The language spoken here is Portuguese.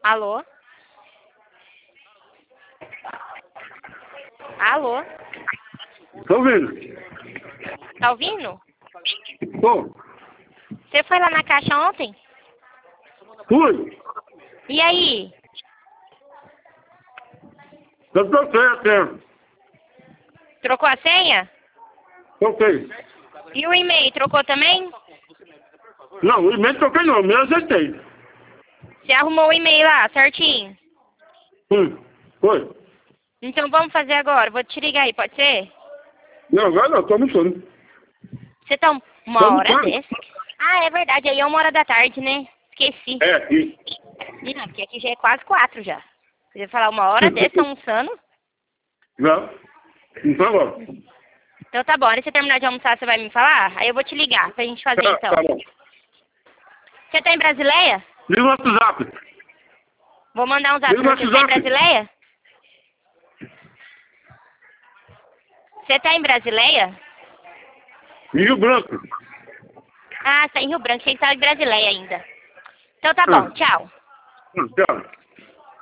Alô? Alô? Tô ouvindo. Tá ouvindo? Tô. Você foi lá na caixa ontem? Fui. E aí? Eu troquei a senha. Trocou a senha? Troquei. E o e-mail, trocou também? Não, o e-mail troquei não, me ajeitei. Você arrumou o e-mail lá, certinho? Foi. Então vamos fazer agora. Vou te ligar aí, pode ser? Não, agora não, tô almoçando. Você tá Tô uma hora almoçando. dessa? Ah, é verdade. Aí é 1h da tarde, né? Esqueci. É, isso. Não, porque aqui já é quase 4 já. Você ia falar 1h dessa almoçando? Não. Então agora. Então tá bom. Aí você terminar de almoçar, você vai me falar? Aí eu vou te ligar pra gente fazer então. Tá bom. Você tá em Brasileia? Liga o WhatsApp. Vou mandar um zap Liga o pra você. Você tá em WhatsApp. Brasileia? Você tá em Brasileia? Rio Branco. Ah, você tá em Rio Branco. Achei que tava em Brasileia ainda. Então tá bom. Tchau. Tchau.